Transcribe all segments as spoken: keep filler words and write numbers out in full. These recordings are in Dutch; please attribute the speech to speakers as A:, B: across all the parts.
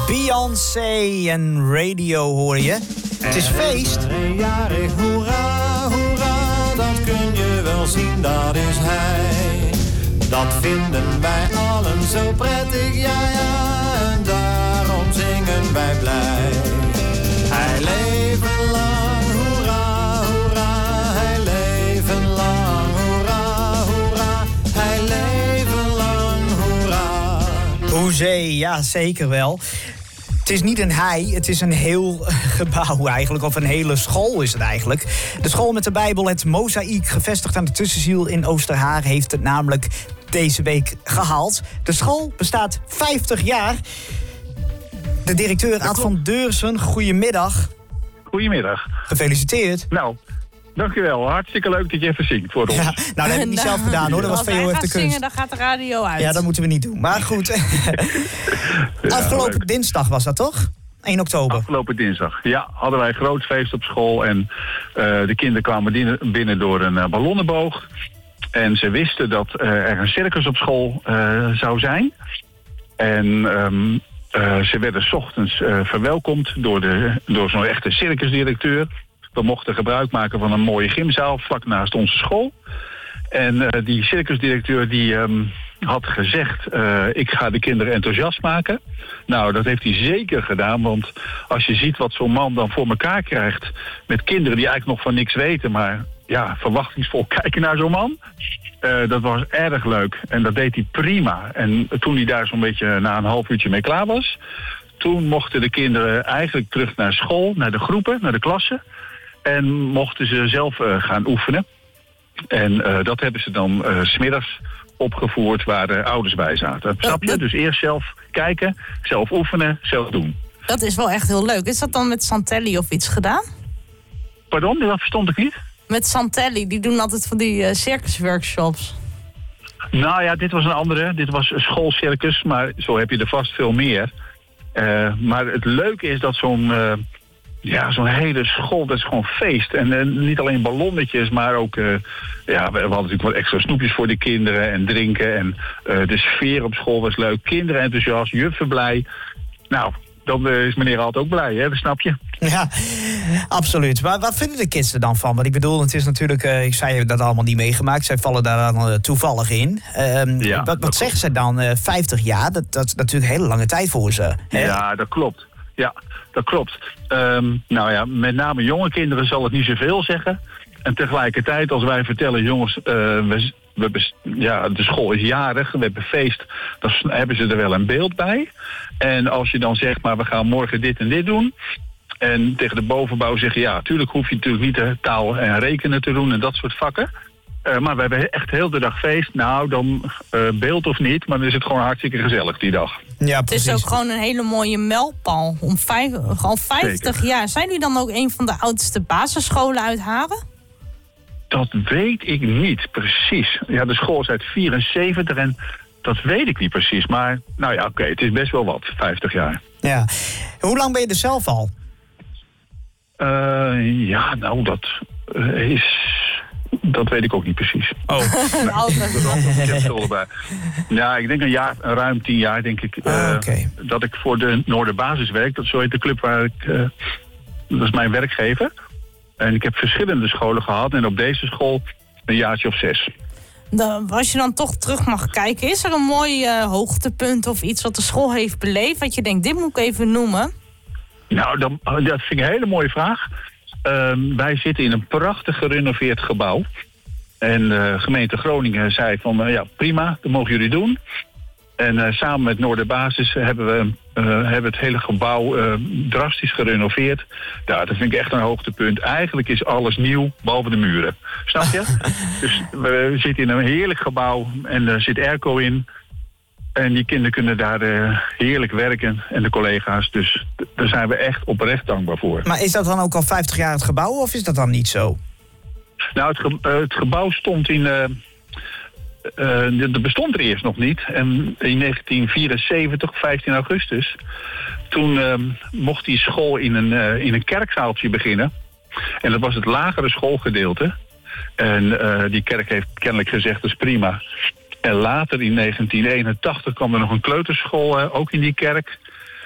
A: Beyoncé en Radio hoor je. Het is feest.
B: Jarig, hoera, hoera, dat kun je wel zien, dat is hij. Dat vinden wij allen zo prettig, ja, ja, en daarom zingen wij blij. Hij leven lang, hoera, hoera, hij leven lang, hoera, hoera, hij leven lang, hoera.
A: Hoezee, ja zeker wel. Het is niet een hei, het is een heel gebouw eigenlijk, of een hele school is het eigenlijk. De school met de Bijbel, het Mozaïek, gevestigd aan de Tussenziel in Oosterhaar, heeft het namelijk deze week gehaald. De school bestaat vijftig jaar. De directeur Ad van Deursen, goedemiddag.
C: Goedemiddag.
A: Gefeliciteerd.
C: Nou, dankjewel. Hartstikke leuk dat je even zingt voor ons.
A: Ja, nou, dat heb ik niet zelf gedaan hoor, dat was
D: Als
A: veel
D: wij
A: even
D: gaan
A: de kunst.
D: zingen, dan gaat de radio uit.
A: Ja, dat moeten we niet doen. Maar goed, afgelopen
C: leuk.
A: dinsdag was dat toch? één oktober.
C: Afgelopen dinsdag, ja, hadden wij een groot feest op school. En uh, de kinderen kwamen binnen, binnen door een uh, ballonnenboog. En ze wisten dat uh, er een circus op school uh, zou zijn. En um, uh, ze werden 's ochtends uh, verwelkomd door, de, door zo'n echte circusdirecteur. We mochten gebruik maken van een mooie gymzaal vlak naast onze school. En uh, die circusdirecteur die um, had gezegd, uh, ik ga de kinderen enthousiast maken. Nou, dat heeft hij zeker gedaan, want als je ziet wat zo'n man dan voor elkaar krijgt met kinderen die eigenlijk nog van niks weten, maar ja, verwachtingsvol kijken naar zo'n man. Uh, dat was erg leuk en dat deed hij prima. En toen hij daar zo'n beetje na een half uurtje mee klaar was, toen mochten de kinderen eigenlijk terug naar school, naar de groepen, naar de klassen. En mochten ze zelf uh, gaan oefenen. En uh, dat hebben ze dan uh, 's middags opgevoerd waar de ouders bij zaten. Snap je? Dus eerst zelf kijken, zelf oefenen, zelf doen.
D: Dat is wel echt heel leuk. Is dat dan met Santelli of iets gedaan?
C: Pardon, dat verstond ik niet.
D: Met Santelli, die doen altijd van die uh, circusworkshops.
C: Nou ja, dit was een andere. Dit was een schoolcircus, maar zo heb je er vast veel meer. Uh, maar het leuke is dat zo'n... Uh, Ja, zo'n hele school, dat is gewoon feest. En uh, niet alleen ballonnetjes, maar ook... Uh, ja, we, we hadden natuurlijk wat extra snoepjes voor de kinderen en drinken. En uh, de sfeer op school was leuk. Kinderen enthousiast, juffen blij. Nou, dan uh, is meneer altijd ook blij, hè? Dat snap je.
A: Ja, absoluut. Maar wat vinden de kids er dan van? Want ik bedoel, het is natuurlijk... Uh, ik zei dat allemaal niet meegemaakt. Zij vallen daar dan uh, toevallig in. Um,
C: Ja,
A: wat wat zeggen ze dan? Uh, vijftig jaar? Dat, dat is natuurlijk een hele lange tijd voor ze. Hè?
C: Ja, dat klopt. Ja, dat klopt. Um, nou ja, met name jonge kinderen zal het niet zoveel zeggen. En tegelijkertijd, als wij vertellen, jongens, uh, we, we, ja, de school is jarig, we hebben feest, dan hebben ze er wel een beeld bij. En als je dan zegt, maar we gaan morgen dit en dit doen. En tegen de bovenbouw zeggen, ja, natuurlijk hoef je natuurlijk niet de taal en rekenen te doen en dat soort vakken. Uh, maar we hebben echt heel de dag feest. Nou, dan uh, beeld of niet, maar dan is het gewoon hartstikke gezellig die dag.
A: Ja,
D: Het
A: precies.
D: is ook gewoon een hele mooie mijlpaal. Om vijf, al vijftig
C: Zeker.
D: jaar. Zijn jullie dan ook een van de oudste basisscholen uit Haren?
C: Dat weet ik niet precies. Ja, de school is uit vierenzeventig en dat weet ik niet precies. Maar nou ja, oké, okay, het is best wel wat, vijftig jaar.
A: Ja. Hoe lang ben je er zelf al?
C: Uh, ja, nou, dat uh, is... Dat weet ik ook niet precies.
A: Oh.
C: Ja, ik denk een jaar, ruim tien jaar, denk ik, uh,
A: Ah, okay.
C: dat ik voor de Noorderbasis werk. Dat is zo heet de club waar ik, uh, dat is mijn werkgever. En ik heb verschillende scholen gehad en op deze school een jaartje of zes.
D: De, als je dan toch terug mag kijken, is er een mooi uh, hoogtepunt of iets wat de school heeft beleefd, wat je denkt, dit moet ik even noemen?
C: Nou, dan, dat vind ik een hele mooie vraag. Uh, wij zitten in een prachtig gerenoveerd gebouw. En de uh, gemeente Groningen zei van, uh, ja prima, dat mogen jullie doen. En uh, samen met Noorderbasis hebben we uh, hebben het hele gebouw uh, drastisch gerenoveerd. Ja, dat vind ik echt een hoogtepunt. Eigenlijk is alles nieuw, behalve de muren. Snap je? Dus we zitten in een heerlijk gebouw en er zit airco in. En die kinderen kunnen daar uh, heerlijk werken en de collega's. Dus d- daar zijn we echt oprecht dankbaar voor.
A: Maar is dat dan ook al vijftig jaar het gebouw of is dat dan niet zo?
C: Nou, het, ge- uh, het gebouw stond in... Uh, uh, dat bestond er eerst nog niet. En in negentien vierenzeventig, vijftien augustus... toen uh, mocht die school in een, uh, in een kerkzaaltje beginnen. En dat was het lagere schoolgedeelte. En uh, die kerk heeft kennelijk gezegd, dat is prima... En later in negentien eenentachtig kwam er nog een kleuterschool, uh, ook in die kerk.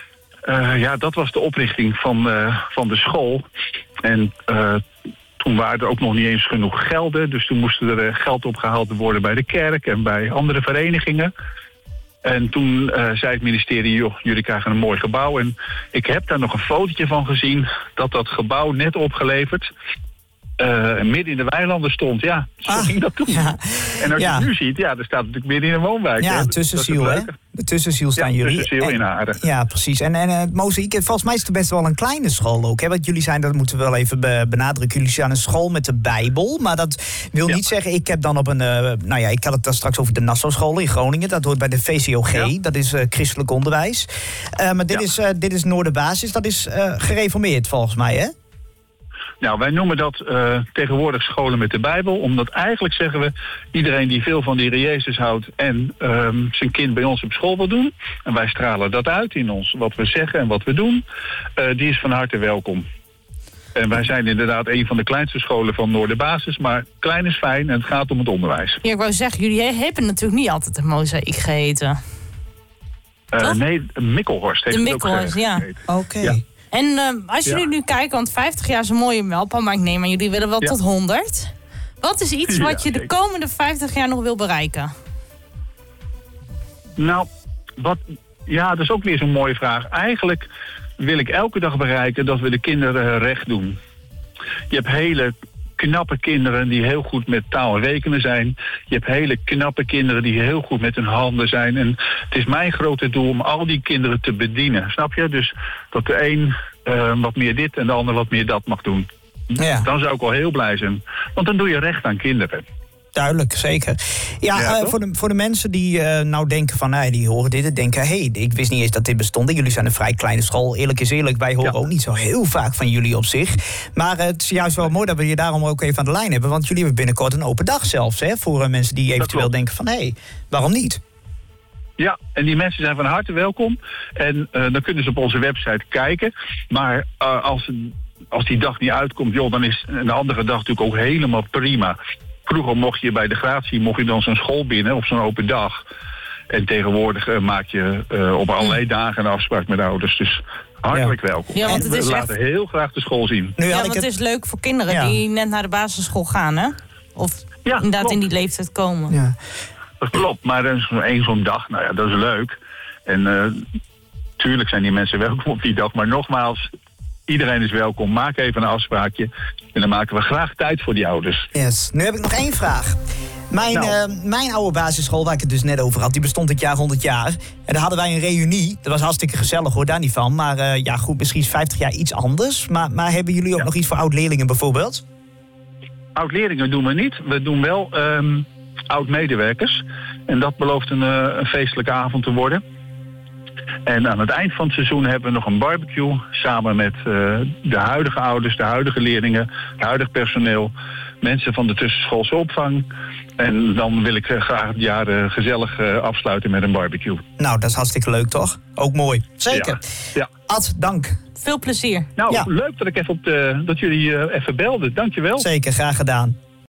C: uh, ja, dat was de oprichting van, uh, van de school. En uh, toen waren er ook nog niet eens genoeg gelden. Dus toen moesten er geld opgehaald worden bij de kerk en bij andere verenigingen. En toen uh, zei het ministerie, joh, jullie krijgen een mooi gebouw. En ik heb daar nog een fotootje van gezien dat dat gebouw net opgeleverd... Uh, midden in de weilanden stond, ja, zo ah, ging dat toen. Ja. En als ja. je het nu ziet, ja, er staat natuurlijk midden in een woonwijk.
A: Ja,
C: hè?
A: Tussenziel, hè? De Tussenziel staan
C: ja,
A: jullie.
C: Tussenziel in Aarden.
A: Ja, precies. En, en het Mozaïek, volgens mij is het best wel een kleine school ook. Hè? Want jullie zijn, dat moeten we wel even be- benadrukken, jullie zijn een school met de Bijbel. Maar dat wil ja. niet zeggen, ik heb dan op een, uh, nou ja, ik had het daar straks over de Nassau-school in Groningen. Dat hoort bij de V C O G, ja. dat is uh, christelijk onderwijs. Uh, maar dit, ja. is, uh, dit is Noorderbasis, dat is uh, gereformeerd volgens mij, hè?
C: Nou, wij noemen dat uh, tegenwoordig scholen met de Bijbel. Omdat eigenlijk zeggen we, iedereen die veel van de Heer Jezus houdt en um, zijn kind bij ons op school wil doen, en wij stralen dat uit in ons, wat we zeggen en wat we doen, uh, die is van harte welkom. En wij zijn inderdaad een van de kleinste scholen van Noorderbasis, maar klein is fijn en het gaat om het onderwijs.
D: Ja, ik wou zeggen, jullie hebben natuurlijk niet altijd de Mozaïek geheten.
C: Uh, nee, Mikkelhorst heeft
D: de
C: het
D: Mikkelhorst,
C: ook
D: ja.
A: Oké. Okay. Ja.
D: En uh, als jullie ja. nu kijken, want vijftig jaar is een mooie mijlpaal, maar ik neem aan, jullie willen wel ja. tot honderd. Wat is iets wat ja, je de komende vijftig jaar nog wil bereiken?
C: Nou, wat, ja, dat is ook weer zo'n mooie vraag. Eigenlijk wil ik elke dag bereiken dat we de kinderen recht doen. Je hebt hele knappe kinderen die heel goed met taal en rekenen zijn. Je hebt hele knappe kinderen die heel goed met hun handen zijn. En het is mijn grote doel om al die kinderen te bedienen. Snap je? Dus dat de een uh, wat meer dit en de ander wat meer dat mag doen. Ja. Dan zou ik wel heel blij zijn. Want dan doe je recht aan kinderen.
A: Duidelijk, zeker. Ja, ja uh, voor, de, voor de mensen die uh, nou denken van, uh, die horen dit en denken, hé, hey, ik wist niet eens dat dit bestond. Jullie zijn een vrij kleine school. Eerlijk is eerlijk, wij horen ja. ook niet zo heel vaak van jullie op zich. Maar uh, het is juist wel mooi dat we je daarom ook even aan de lijn hebben. Want jullie hebben binnenkort een open dag zelfs, hè, voor uh, mensen die eventueel denken van, hé, hey, waarom niet?
C: Ja, en die mensen zijn van harte welkom. En uh, dan kunnen ze op onze website kijken. Maar uh, als, als die dag niet uitkomt, joh, dan is een andere dag natuurlijk ook helemaal prima. Vroeger mocht je bij de gratie mocht je dan zo'n school binnen op zo'n open dag. En tegenwoordig uh, maak je uh, op allerlei dagen een afspraak met ouders. Dus hartelijk ja. welkom.
D: Ja, want het is
C: we
D: echt...
C: laten heel graag de school zien.
D: Nu ja, want het... het is leuk voor kinderen ja. die net naar de basisschool gaan, hè? Of ja, inderdaad klopt. In die leeftijd komen.
C: Ja. Dat klopt, maar dan is één zo'n dag, nou ja, dat is leuk. En uh, tuurlijk zijn die mensen welkom op die dag. Maar nogmaals, iedereen is welkom. Maak even een afspraakje. En dan maken we graag tijd voor die ouders.
A: Yes. Nu heb ik nog één vraag. Mijn, nou. uh, mijn oude basisschool, waar ik het dus net over had, die bestond dit jaar honderd jaar. En daar hadden wij een reunie. Dat was hartstikke gezellig hoor, daar niet van. Maar uh, ja goed, misschien is vijftig jaar iets anders. Maar, maar hebben jullie ook ja. nog iets voor oud-leerlingen bijvoorbeeld?
C: Oud-leerlingen doen we niet. We doen wel um, oud-medewerkers. En dat belooft een, uh, een feestelijke avond te worden. En aan het eind van het seizoen hebben we nog een barbecue. Samen met uh, de huidige ouders, de huidige leerlingen, het huidige personeel. Mensen van de tussenschoolse opvang. En dan wil ik uh, graag het jaar uh, gezellig uh, afsluiten met een barbecue.
A: Nou, dat is hartstikke leuk toch? Ook mooi. Zeker.
C: Ja. Ja.
A: Ad, dank.
D: Veel plezier.
C: Nou,
A: ja.
C: leuk dat, ik even op de, dat jullie uh, even belden. Dankjewel.
A: Zeker, graag gedaan.